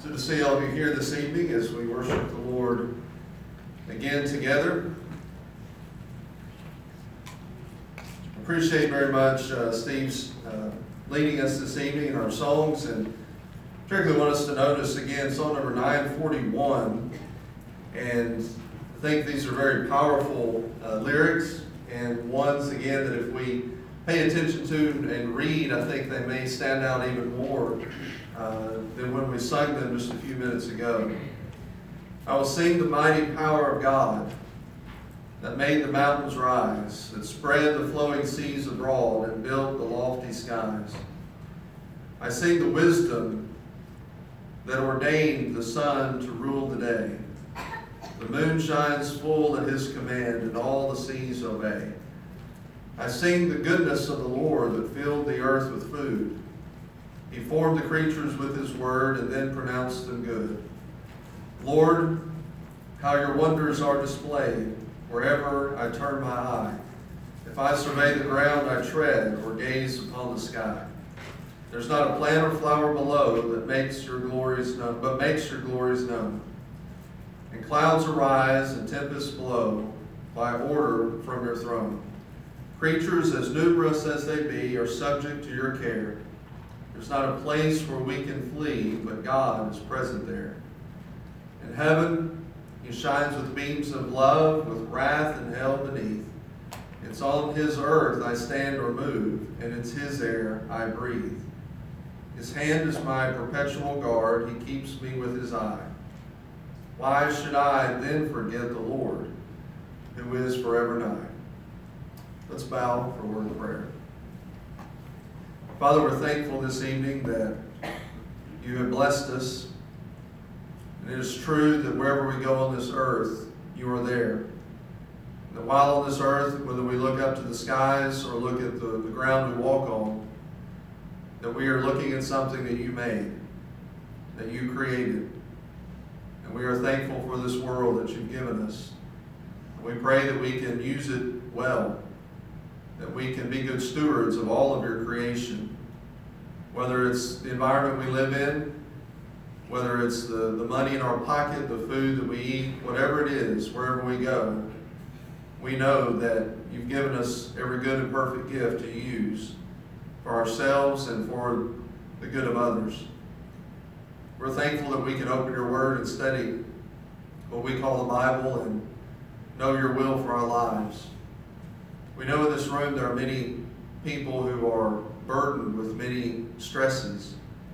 Good to see all of you here this evening as we worship the Lord again together. Appreciate very much Steve's leading us this evening in our songs, and particularly want us to notice again song number 941. And I think these are very powerful lyrics, and ones again that if we pay attention to and read, I think they may stand out even more than when we sang them just a few minutes ago. I will sing the mighty power of God that made the mountains rise, that spread the flowing seas abroad and built the lofty skies. I sing the wisdom that ordained the sun to rule the day. The moon shines full at his command, and all the seas obey. I sing the goodness of the Lord that filled the earth with food. He formed the creatures with his word and then pronounced them good. Lord, how your wonders are displayed wherever I turn my eye. If I survey the ground I tread or gaze upon the sky, there's not a plant or flower below that makes your glories known, but makes your glories known. And clouds arise and tempests blow by order from your throne. Creatures as numerous as they be are subject to your care. There's not a place where we can flee, but God is present there. In heaven, he shines with beams of love, with wrath and hell beneath. It's on his earth I stand or move, and it's his air I breathe. His hand is my perpetual guard, he keeps me with his eye. Why should I then forget the Lord, who is forever nigh? Let's bow for a word of prayer. Father, we're thankful this evening that you have blessed us. And it is true that wherever we go on this earth, you are there. And that while on this earth, whether we look up to the skies or look at the ground we walk on, that we are looking at something that you made, that you created. And we are thankful for this world that you've given us. And we pray that we can use it well, that we can be good stewards of all of your creation, whether it's the environment we live in, whether it's the money in our pocket, the food that we eat, whatever it is, wherever we go. We know that you've given us every good and perfect gift to use for ourselves and for the good of others. We're thankful that we can open your word and study what we call the Bible and know your will for our lives. We know in this room there are many people who are burdened with many stresses.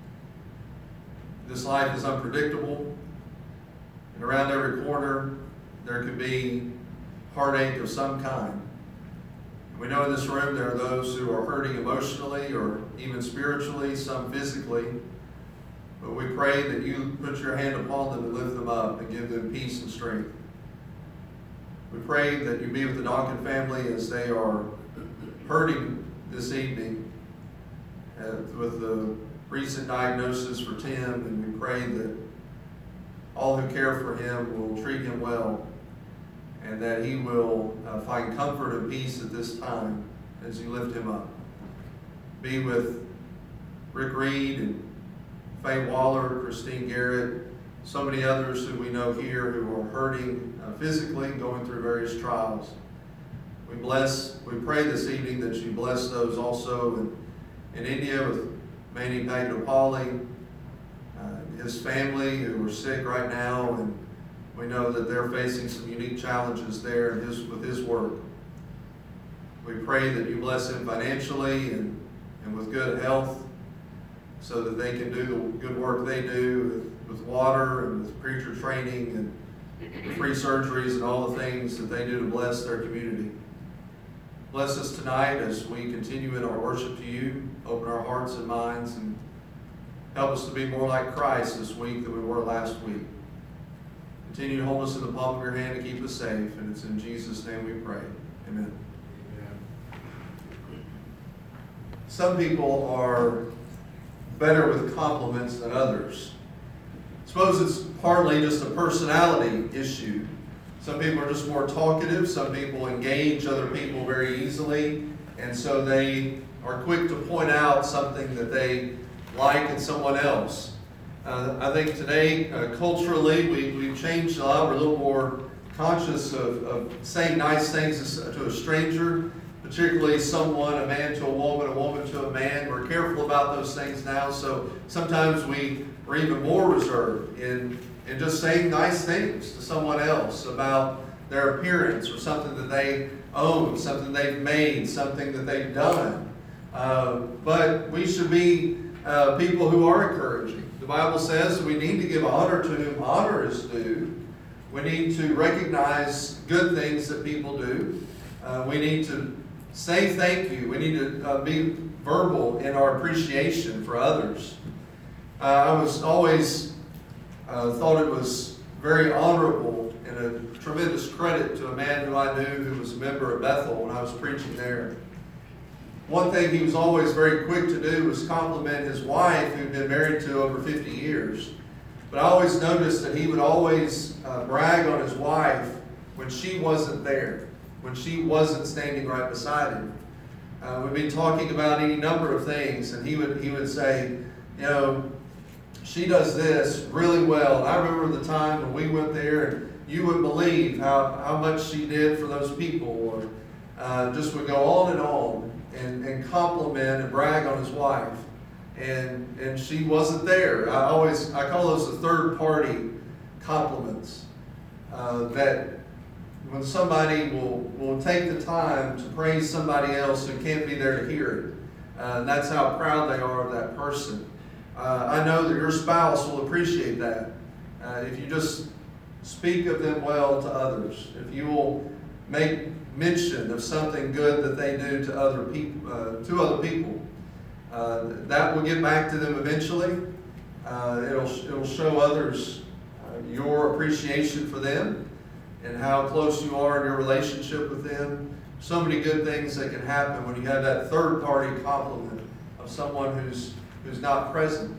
This life is unpredictable, and around every corner there could be heartache of some kind. We know in this room there are those who are hurting emotionally or even spiritually, some physically, but we pray that you put your hand upon them and lift them up and give them peace and strength. We pray that you be with the Donkin family as they are hurting this evening with the recent diagnosis for Tim, and we pray that all who care for him will treat him well and that he will find comfort and peace at this time as you lift him up. Be with Rick Reed and Faye Waller, Christine Garrett, so many others who we know here who are hurting physically, going through various trials. We pray this evening that you bless those also in India with Manny Pagnapali, his family who are sick right now, and we know that they're facing some unique challenges there with his work. We pray that you bless him financially and with good health so that they can do the good work they do with water and with preacher training and free surgeries and all the things that they do to bless their community. Bless us tonight as we continue in our worship to you. Open our hearts and minds and help us to be more like Christ this week than we were last week. Continue to hold us in the palm of your hand to keep us safe, and it's in Jesus' name we pray. Amen. Some people are better with compliments than others. I suppose it's partly just a personality issue. Some people are just more talkative. Some people engage other people very easily, and so they are quick to point out something that they like in someone else. I think today, culturally, we've changed a lot. We're a little more conscious of saying nice things to a stranger, particularly someone, a man to a woman to a man. We're careful about those things now, so sometimes we're even more reserved in just saying nice things to someone else about their appearance or something that they own, something they've made, something that they've done. But we should be people who are encouraging. The Bible says we need to give honor to whom honor is due. We need to recognize good things that people do. We need to say thank you. We need to be verbal in our appreciation for others. I was always thought it was very honorable and a tremendous credit to a man who I knew who was a member of Bethel when I was preaching there. One thing he was always very quick to do was compliment his wife, who'd been married to over 50 years. But I always noticed that he would always brag on his wife when she wasn't there, when she wasn't standing right beside him. We'd be talking about any number of things, and he would say, you know, she does this really well. And I remember the time when we went there, and you wouldn't believe how much she did for those people, or just would go on and compliment and brag on his wife. And she wasn't there. I call those the third party compliments. That when somebody will take the time to praise somebody else who can't be there to hear it. That's how proud they are of that person. I know that your spouse will appreciate that. If you just speak of them well to others. If you will make mention of something good that they do to other people. That will get back to them eventually. It'll show others your appreciation for them and how close you are in your relationship with them. So many good things that can happen when you have that third party compliment of someone who's not present.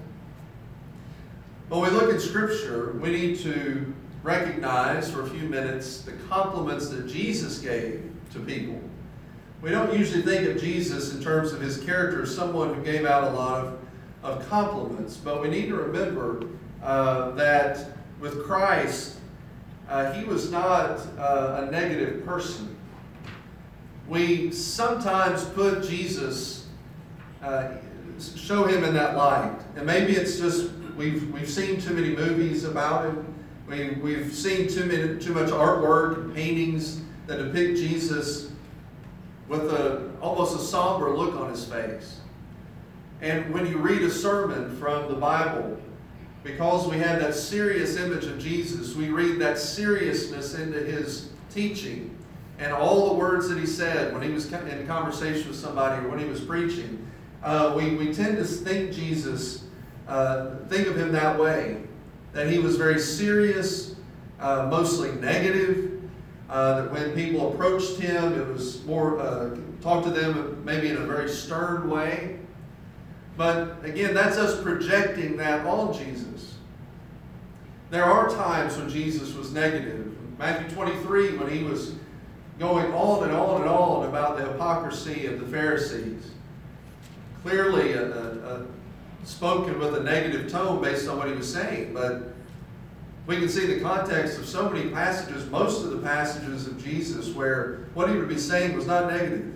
When we look at Scripture, we need to recognize for a few minutes the compliments that Jesus gave to people. We don't usually think of Jesus in terms of his character as someone who gave out a lot of compliments, but we need to remember that with Christ, he was not a negative person. We sometimes put Jesus, show him in that light, and maybe it's just we've seen too many movies about him. We've seen too much artwork and paintings that depict Jesus with almost a somber look on his face. And when you read a sermon from the Bible, because we have that serious image of Jesus, we read that seriousness into his teaching and all the words that he said when he was in a conversation with somebody or when he was preaching. We tend to think Jesus, think of him that way, that he was very serious, mostly negative, that when people approached him, it was more, talk to them maybe in a very stern way. But again, that's us projecting that on Jesus. There are times when Jesus was negative. Matthew 23, when he was going on and on and on about the hypocrisy of the Pharisees. Clearly spoken with a negative tone based on what he was saying, but we can see the context of so many passages, most of the passages of Jesus, where what he would be saying was not negative.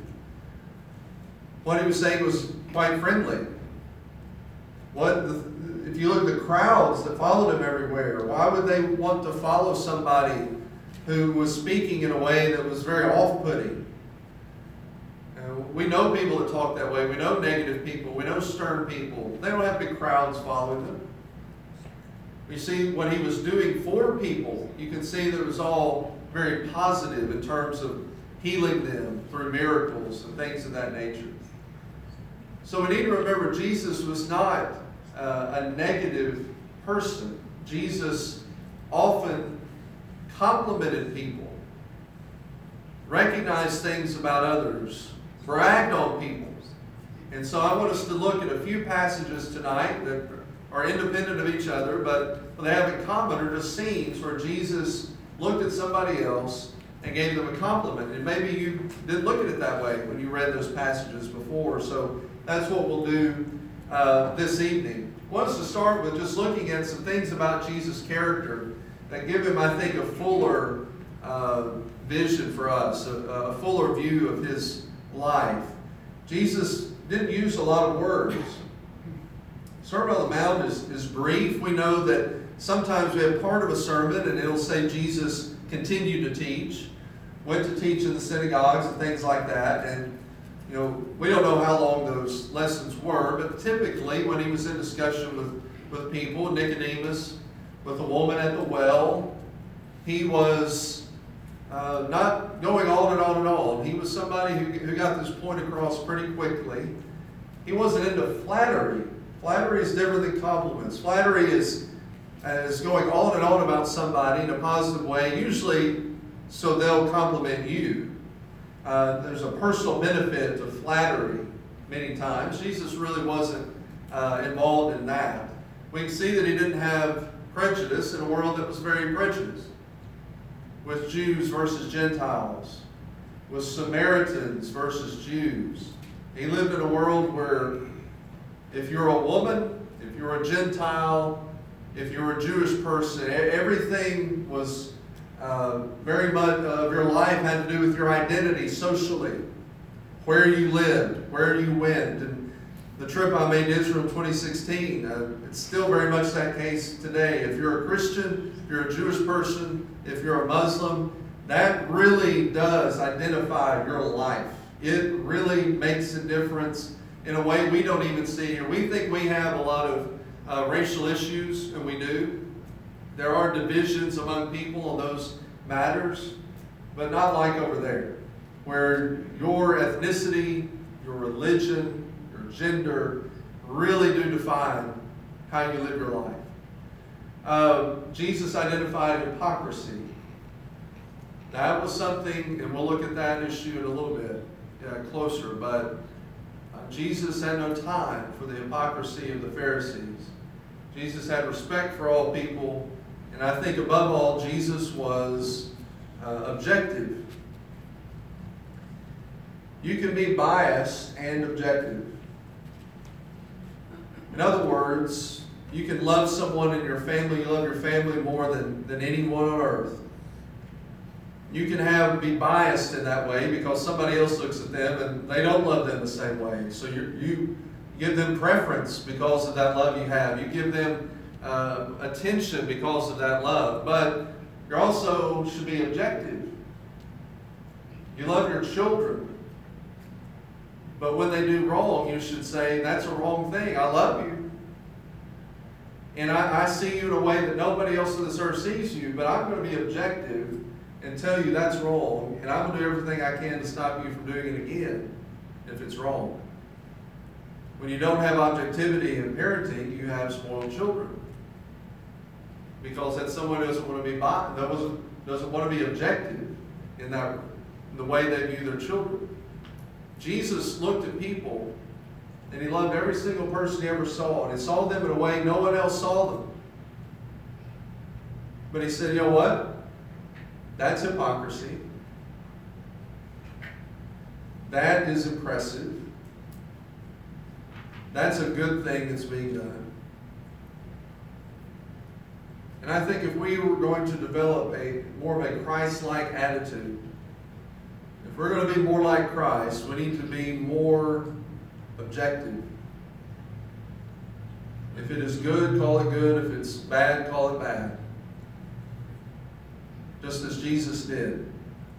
What he was saying was quite friendly. If you look at the crowds that followed him everywhere, why would they want to follow somebody who was speaking in a way that was very off-putting? We know people that talk that way. We know negative people. We know stern people. They don't have big crowds following them. We see what he was doing for people. You can see that it was all very positive in terms of healing them through miracles and things of that nature. So we need to remember Jesus was not a negative person. Jesus often complimented people, recognized things about others, bragged on people. And so I want us to look at a few passages tonight that are independent of each other, but they have in common are just scenes where Jesus looked at somebody else and gave them a compliment. And maybe you didn't look at it that way when you read those passages before. So that's what we'll do this evening. want us to start with just looking at some things about Jesus' character that give him, I think, a fuller vision for us, a fuller view of his life. Jesus didn't use a lot of words. Sermon on the Mount is brief. We know that sometimes we have part of a sermon and it'll say Jesus continued to teach, went to teach in the synagogues and things like that. And we don't know how long those lessons were, but typically when he was in discussion with people, Nicodemus, with a woman at the well, he was not going on and on and on. He was somebody who got this point across pretty quickly. He wasn't into flattery. Flattery is different than compliments. Flattery is going on and on about somebody in a positive way, usually so they'll compliment you. There's a personal benefit to flattery many times. Jesus really wasn't involved in that. We can see that he didn't have prejudice in a world that was very prejudiced, with Jews versus Gentiles, with Samaritans versus Jews. He lived in a world where if you're a woman, if you're a Gentile, if you're a Jewish person, everything was very much of your life had to do with your identity socially, where you lived, where you went. And the trip I made to Israel in 2016, it's still very much that case today. If you're a Christian, if you're a Jewish person, if you're a Muslim, that really does identify your life. It really makes a difference in a way we don't even see here. We think we have a lot of racial issues, and we do. There are divisions among people on those matters, but not like over there, where your ethnicity, your religion, your gender really do define how you live your life. Jesus identified hypocrisy. That was something, and we'll look at that issue in a little bit closer, but Jesus had no time for the hypocrisy of the Pharisees. Jesus had respect for all people, and I think above all, Jesus was objective. You can be biased and objective. In other words, you can love someone in your family, you love your family more than anyone on earth. You can be biased in that way because somebody else looks at them and they don't love them the same way. So you give them preference because of that love you have. You give them attention because of that love. But you also should be objective. You love your children. But when they do wrong, you should say, that's a wrong thing. I love you. And I see you in a way that nobody else on this earth sees you, but I'm going to be objective and tell you that's wrong, and I'm going to do everything I can to stop you from doing it again if it's wrong. When you don't have objectivity in parenting, you have spoiled children. Because that someone doesn't want to be doesn't want to be objective in the way they view their children. Jesus looked at people, and he loved every single person he ever saw, and he saw them in a way no one else saw them. But he said, you know what? That's hypocrisy. That is impressive. That's a good thing that's being done. And I think if we were going to develop more of a Christ-like attitude, if we're going to be more like Christ, we need to be more objective. If it is good, call it good. If it's bad, call it bad. Just as Jesus did.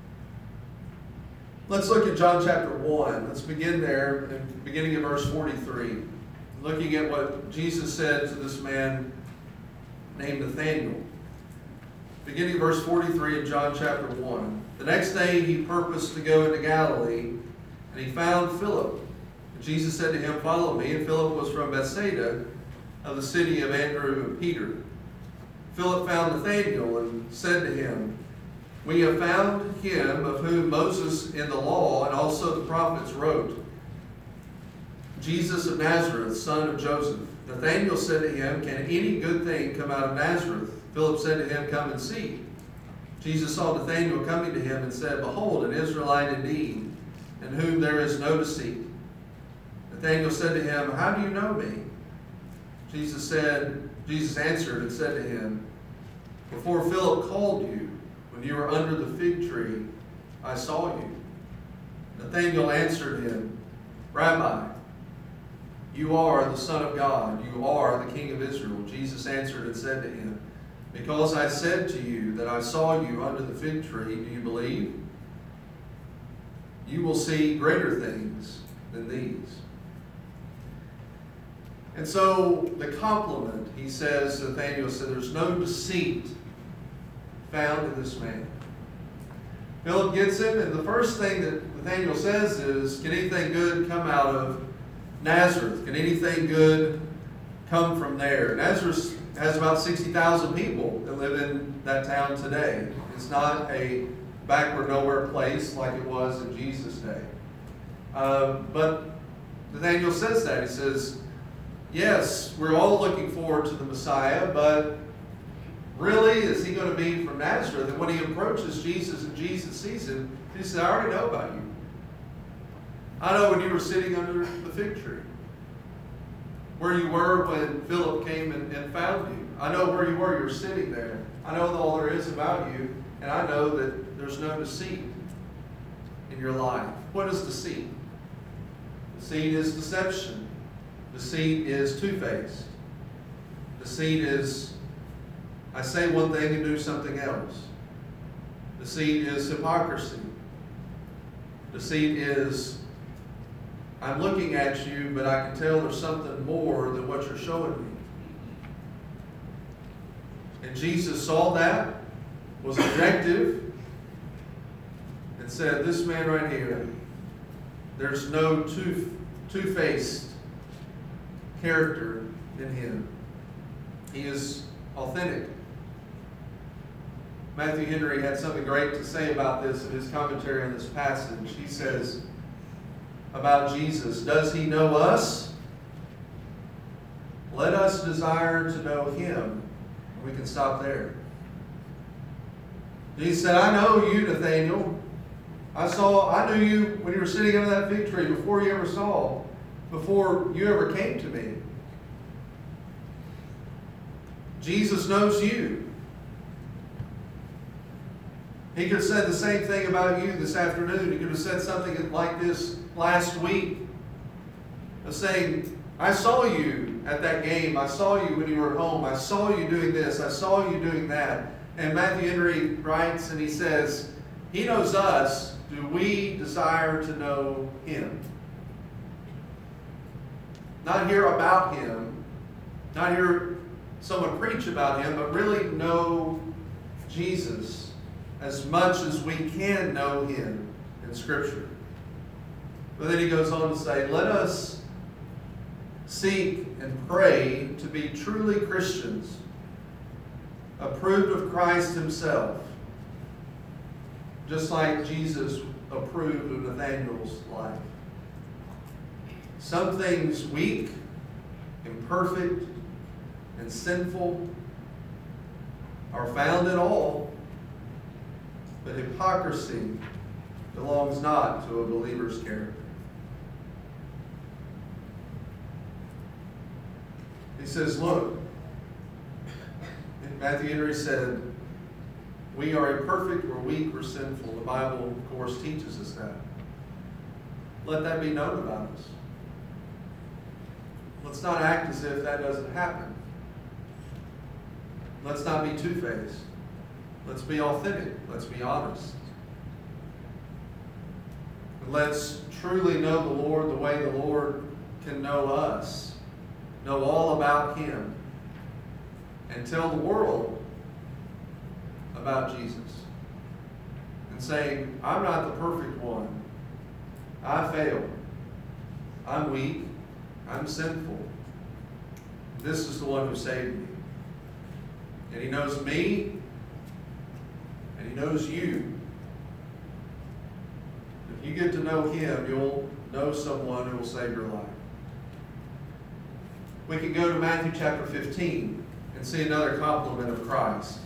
Let's look at John chapter 1. Let's begin there, beginning in verse 43. Looking at what Jesus said to this man named Nathanael. Beginning in verse 43 of John chapter 1. The next day he purposed to go into Galilee, and he found Philip. And Jesus said to him, follow me. And Philip was from Bethsaida, of the city of Andrew and Peter. Philip found Nathanael and said to him, we have found him of whom Moses in the law and also the prophets wrote, Jesus of Nazareth, son of Joseph. Nathanael said to him, can any good thing come out of Nazareth? Philip said to him, come and see. Jesus saw Nathanael coming to him and said, behold, an Israelite indeed, in whom there is no deceit. Nathanael said to him, how do you know me? Jesus answered and said to him, "Before Philip called you, when you were under the fig tree, I saw you." Nathanael answered him, "Rabbi, you are the Son of God. You are the King of Israel." Jesus answered and said to him, "Because I said to you that I saw you under the fig tree, do you believe? You will see greater things than these." And so the compliment, Nathanael said, there's no deceit found in this man. Philip gets him, and the first thing that Nathanael says is, "Can anything good come out of Nazareth? Can anything good come from there?" Nazareth has about 60,000 people that live in that town today. It's not a backward nowhere place like it was in Jesus' day. But Nathanael says that. He says, yes, we're all looking forward to the Messiah, but really, is he going to be from Nazareth? And when he approaches Jesus and Jesus sees him, he says, "I already know about you. I know when you were sitting under the fig tree, where you were when Philip came and found you. I know where you were. You were sitting there. I know all there is about you, and I know that there's no deceit in your life." What is deceit? Deceit is deception. Deceit is two-faced. Deceit is, I say one thing and do something else. Deceit is hypocrisy. Deceit is, I'm looking at you, but I can tell there's something more than what you're showing me. And Jesus saw that, was objective, and said, this man right here, there's no two-faced character in him. He is authentic. Matthew Henry had something great to say about this in his commentary on this passage. He says about Jesus, "Does he know us? Let us desire to know him." We can stop there. Jesus said, "I know you, Nathanael. I knew you when you were sitting under that fig tree before you ever came to me." Jesus knows you. He could have said the same thing about you this afternoon. He could have said something like this last week, of saying, "I saw you at that game. I saw you when you were at home. I saw you doing this. I saw you doing that." And Matthew Henry writes and he says, he knows us. Do we desire to know him? Not hear about him, not hear someone preach about him, but really know Jesus as much as we can know him in Scripture. But then he goes on to say, let us seek and pray to be truly Christians, approved of Christ himself, just like Jesus approved of Nathanael's life. Some things weak, imperfect, and sinful are found in all, but hypocrisy belongs not to a believer's character. He says, look, Matthew Henry said, we are imperfect, we're weak, we're sinful. The Bible, of course, teaches us that. Let that be known about us. Let's not act as if that doesn't happen. Let's not be two-faced. Let's be authentic. Let's be honest. And let's truly know the Lord the way the Lord can know us. Know all about him. And tell the world about Jesus. And saying, I'm not the perfect one. I fail. I'm weak. I'm sinful. This is the one who saved me. And he knows me. And he knows you. If you get to know him, you'll know someone who will save your life. We can go to Matthew chapter 15 and see another compliment of Christ.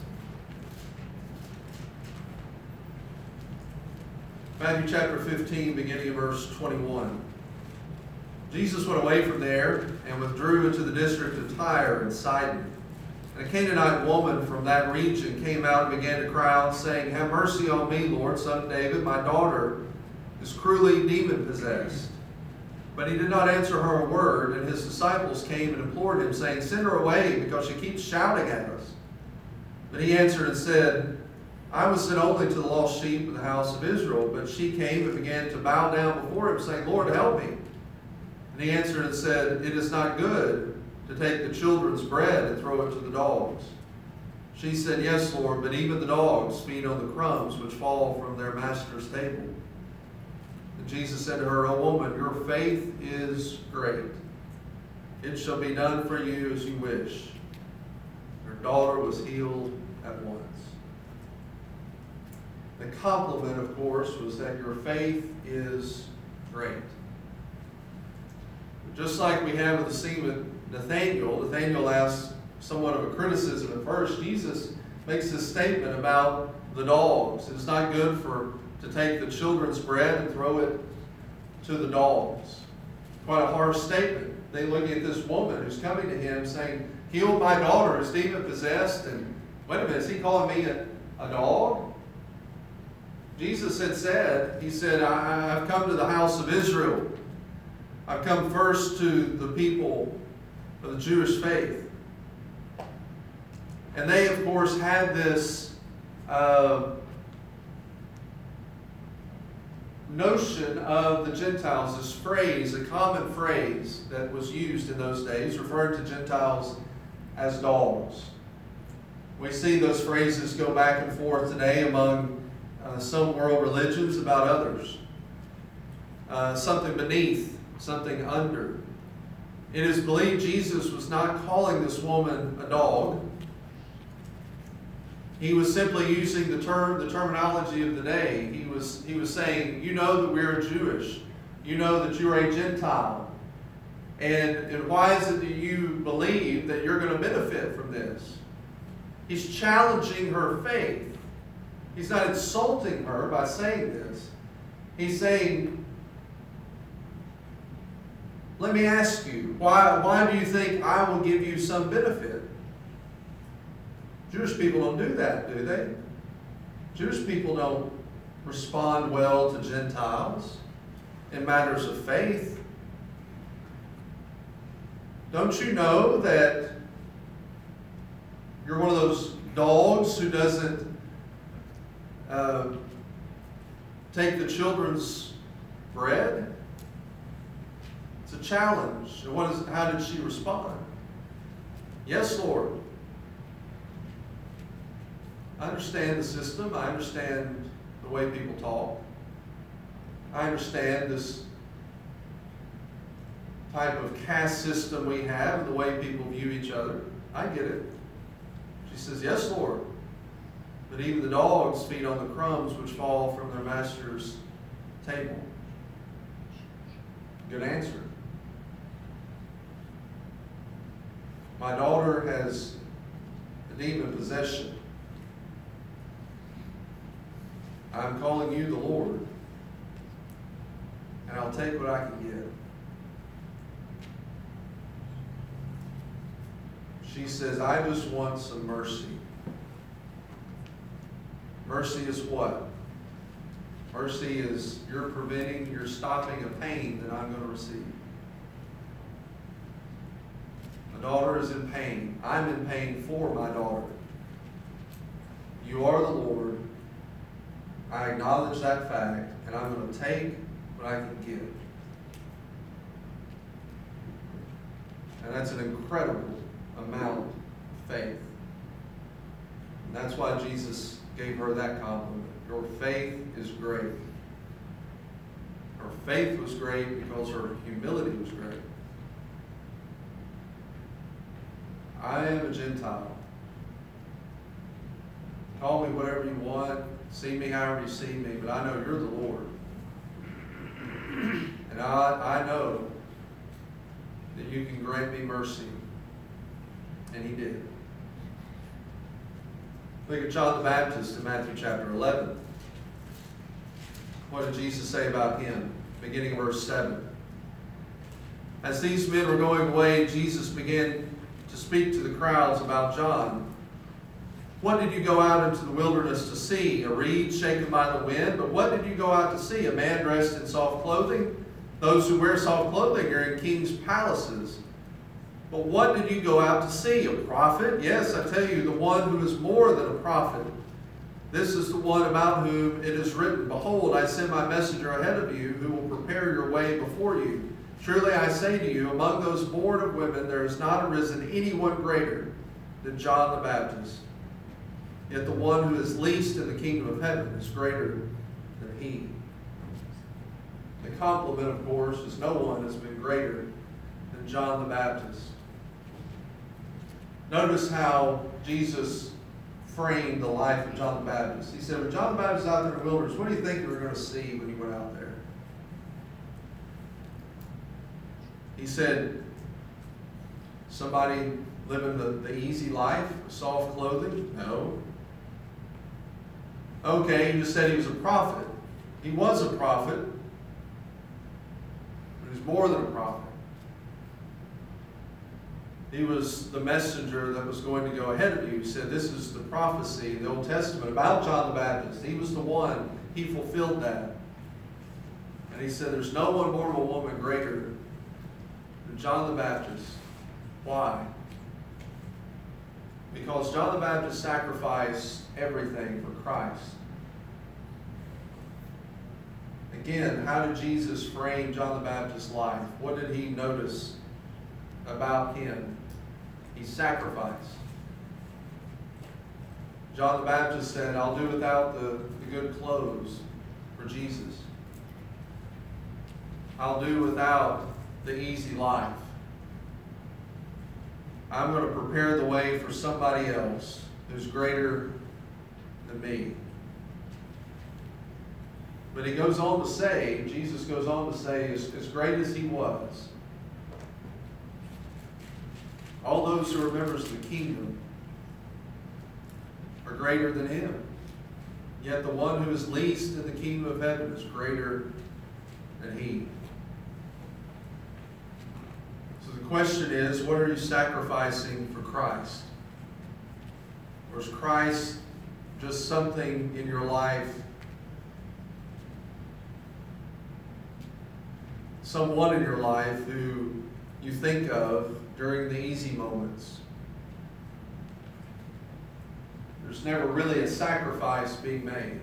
Matthew chapter 15, beginning of verse 21. Jesus went away from there and withdrew into the district of Tyre and Sidon. And a Canaanite woman from that region came out and began to cry out, saying, "Have mercy on me, Lord, son of David. My daughter is cruelly demon-possessed." But he did not answer her a word, and his disciples came and implored him, saying, "Send her away, because she keeps shouting at us." But he answered and said, "I was sent only to the lost sheep of the house of Israel." But she came and began to bow down before him, saying, "Lord, help me." And he answered and said, "It is not good to take the children's bread and throw it to the dogs." She said, "Yes, Lord, but even the dogs feed on the crumbs which fall from their master's table." And Jesus said to her, "O woman, your faith is great. It shall be done for you as you wish." Her daughter was healed at once. The compliment, of course, was that your faith is great. Just like we have with the scene with Nathanael asked somewhat of a criticism at first. Jesus makes this statement about the dogs. It's not good to take the children's bread and throw it to the dogs. Quite a harsh statement. They look at this woman who's coming to him saying, "Heal my daughter, is demon-possessed." And wait a minute, is he calling me a dog? Jesus had said, he said, I've come to the house of Israel. I've come first to the people of the Jewish faith. And they, of course, had this notion of the Gentiles, this phrase, a common phrase that was used in those days, referring to Gentiles as dogs. We see those phrases go back and forth today among some world religions about others. Something beneath, something under. It is believed Jesus was not calling this woman a dog. He was simply using the terminology of the day. He was saying, you know that we are Jewish. You know that you are a Gentile. And why is it that you believe that you're going to benefit from this? He's challenging her faith. He's not insulting her by saying this. He's saying, let me ask you, why do you think I will give you some benefit? Jewish people don't do that, do they? Jewish people don't respond well to Gentiles in matters of faith. Don't you know that you're one of those dogs who doesn't take the children's bread? It's a challenge. And how did she respond? Yes, Lord. I understand the system. I understand the way people talk. I understand this type of caste system we have and the way people view each other. I get it. She says, yes, Lord. But even the dogs feed on the crumbs which fall from their master's table. Good answer. My daughter has a demon possession. I'm calling you the Lord, and I'll take what I can get. She says, I just want some mercy. Mercy is what? Mercy is you're stopping a pain that I'm going to receive. My daughter is in pain. I'm in pain for my daughter. You are the Lord. I acknowledge that fact, and I'm going to take what I can give. And that's an incredible amount of faith. And that's why Jesus gave her that compliment. Your faith is great. Her faith was great because her humility was great. I am a Gentile. Call me whatever you want. See me however you see me, but I know you're the Lord. And I know that you can grant me mercy. And he did. Look at John the Baptist in Matthew chapter 11. What did Jesus say about him? Beginning of verse 7. As these men were going away, Jesus began to speak to the crowds about John. What did you go out into the wilderness to see? A reed shaken by the wind? But what did you go out to see? A man dressed in soft clothing? Those who wear soft clothing are in kings' palaces. But what did you go out to see? A prophet? Yes, I tell you, the one who is more than a prophet. This is the one about whom it is written, Behold, I send my messenger ahead of you, who will prepare your way before you. Truly I say to you, among those born of women, there has not arisen anyone greater than John the Baptist. Yet the one who is least in the kingdom of heaven is greater than he. The compliment, of course, is no one has been greater than John the Baptist. Notice how Jesus framed the life of John the Baptist. He said, when John the Baptist was out there in the wilderness, what do you think you were going to see when he went out there? He said, somebody living the easy life, soft clothing? No. Okay, he just said he was a prophet. He was a prophet, but he was more than a prophet. He was the messenger that was going to go ahead of you. He said, this is the prophecy in the Old Testament about John the Baptist. He was the one. He fulfilled that. And he said, there's no one born of a woman greater than John the Baptist. Why? Because John the Baptist sacrificed everything for Christ. Again, how did Jesus frame John the Baptist's life? What did he notice about him? He sacrificed. John the Baptist said, I'll do without the good clothes for Jesus. I'll do without the easy life. I'm going to prepare the way for somebody else who's greater than me. But he goes on to say, Jesus goes on to say, as great as he was, all those who are members of the kingdom are greater than him. Yet the one who is least in the kingdom of heaven is greater than he. So the question is, what are you sacrificing for Christ? Or is Christ just something in your life, someone in your life who you think of during the easy moments? There's never really a sacrifice being made.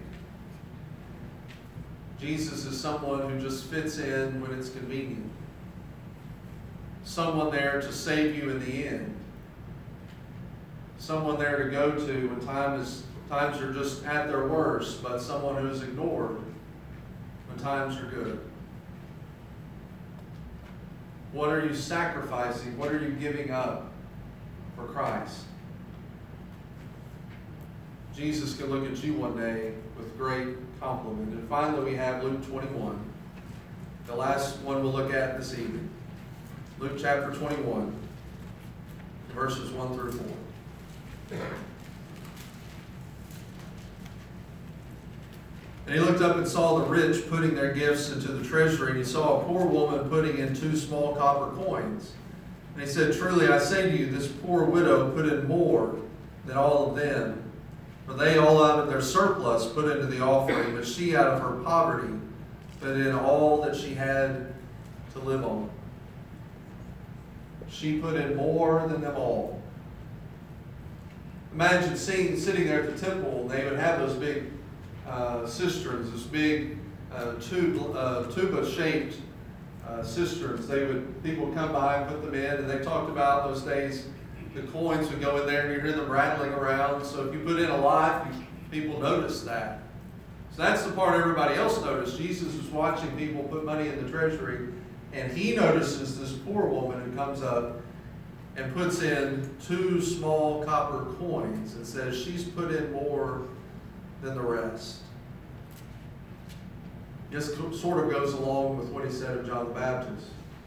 Jesus is someone who just fits in when it's convenient. Someone there to save you in the end. Someone there to go to when times are just at their worst, but someone who is ignored when times are good. What are you sacrificing? What are you giving up for Christ? Jesus can look at you one day with great compliment. And finally, we have Luke 21, the last one we'll look at this evening. Luke chapter 21, verses 1 through 4. And he looked up and saw the rich putting their gifts into the treasury, and he saw a poor woman putting in 2 small copper coins. And he said, Truly I say to you, this poor widow put in more than all of them. For they all out of their surplus put into the offering, but she out of her poverty put in all that she had to live on. She put in more than them all. Imagine sitting there at the temple, and they would have those big cisterns, this big tuba-shaped cisterns. People would come by and put them in, and they talked about those days the coins would go in there and you hear them rattling around. So if you put in a lot, people noticed that. So that's the part everybody else noticed. Jesus was watching people put money in the treasury, and he notices this poor woman who comes up and puts in 2 small copper coins and says she's put in more than the rest. This sort of goes along with what he said of John the Baptist.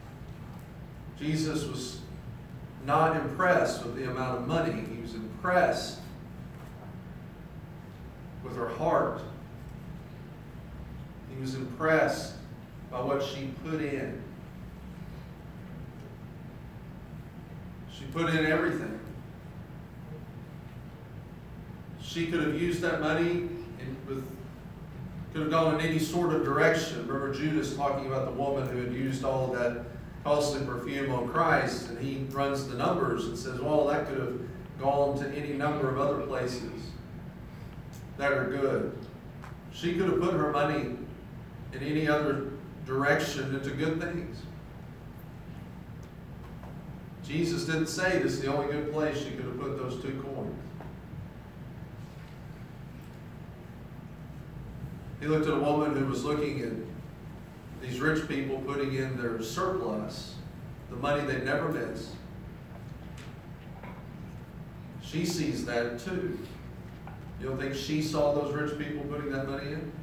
Jesus was not impressed with the amount of money. He was impressed with her heart. He was impressed by what she put in. She put in everything. She could have used that money could have gone in any sort of direction. Remember Judas talking about the woman who had used all of that costly perfume on Christ, and he runs the numbers and says, well, that could have gone to any number of other places that are good. She could have put her money in any other direction into good things. Jesus didn't say this is the only good place she could have put those 2 coins. He looked at a woman who was looking at these rich people putting in their surplus, the money they'd never miss. She sees that too. You don't think she saw those rich people putting that money in?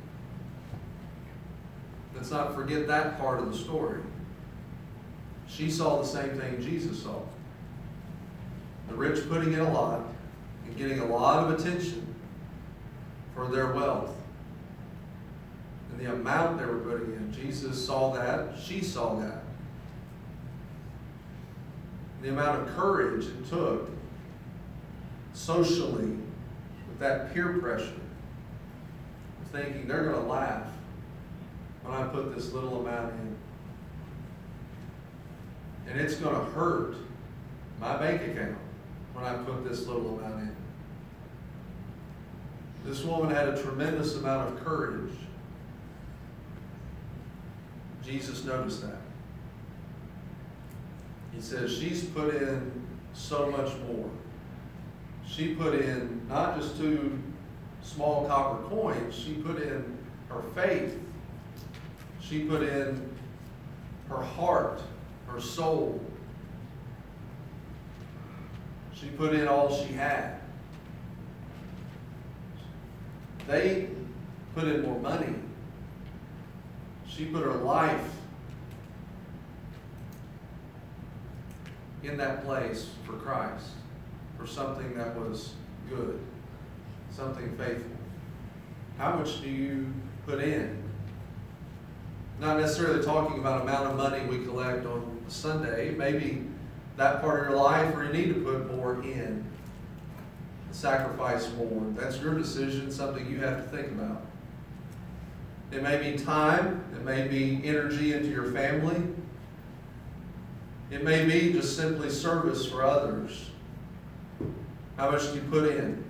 Let's not forget that part of the story. She saw the same thing Jesus saw. The rich putting in a lot and getting a lot of attention for their wealth. And the amount they were putting in. Jesus saw that. She saw that. The amount of courage it took socially with that peer pressure of thinking they're going to laugh when I put this little amount in. And it's going to hurt my bank account when I put this little amount in. This woman had a tremendous amount of courage. Jesus noticed that. He says she's put in so much more. She put in not just 2 small copper coins, she put in her faith. She put in her heart, her soul. She put in all she had. They put in more money. She put her life in that place for Christ, for something that was good, something faithful. How much do you put in? Not necessarily talking about amount of money we collect on a Sunday. Maybe that part of your life where you need to put more in, sacrifice more. That's your decision, something you have to think about. It may be time. It may be energy into your family. It may be just simply service for others. How much do you put in?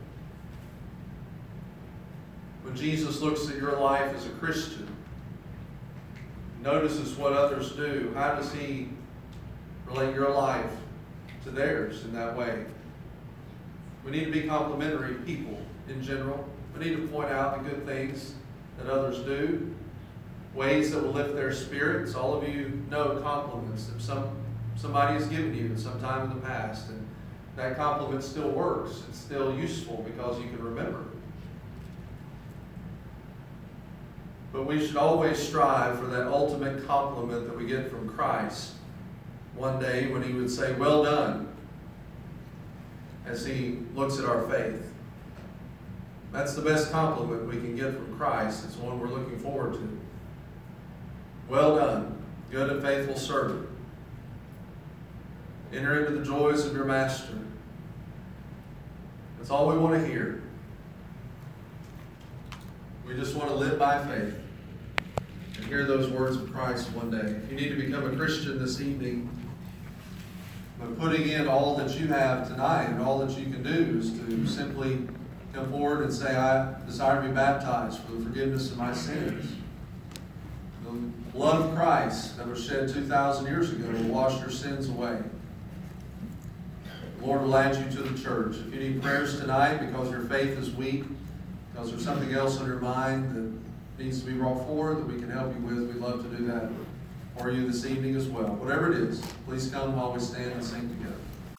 When Jesus looks at your life as a Christian, notices what others do, how does he relate your life to theirs in that way? We need to be complimentary people in general. We need to point out the good things that others do, ways that will lift their spirits. All of you know compliments that somebody has given you at some time in the past, and that compliment still works. It's still useful because you can remember. But we should always strive for that ultimate compliment that we get from Christ one day when he would say, well done, as he looks at our faith. That's the best compliment we can get from Christ. It's one we're looking forward to. Well done, good and faithful servant. Enter into the joys of your master. That's all we want to hear. We just want to live by faith and hear those words of Christ one day. If you need to become a Christian this evening, by putting in all that you have tonight and all that you can do is to simply come forward and say, I desire to be baptized for the forgiveness of my sins. The blood of Christ that was shed 2,000 years ago will wash your sins away. The Lord will add you to the church. If you need prayers tonight because your faith is weak, because there's something else on your mind that needs to be brought forward that we can help you with, we'd love to do that for you this evening as well. Whatever it is, please come while we stand and sing together.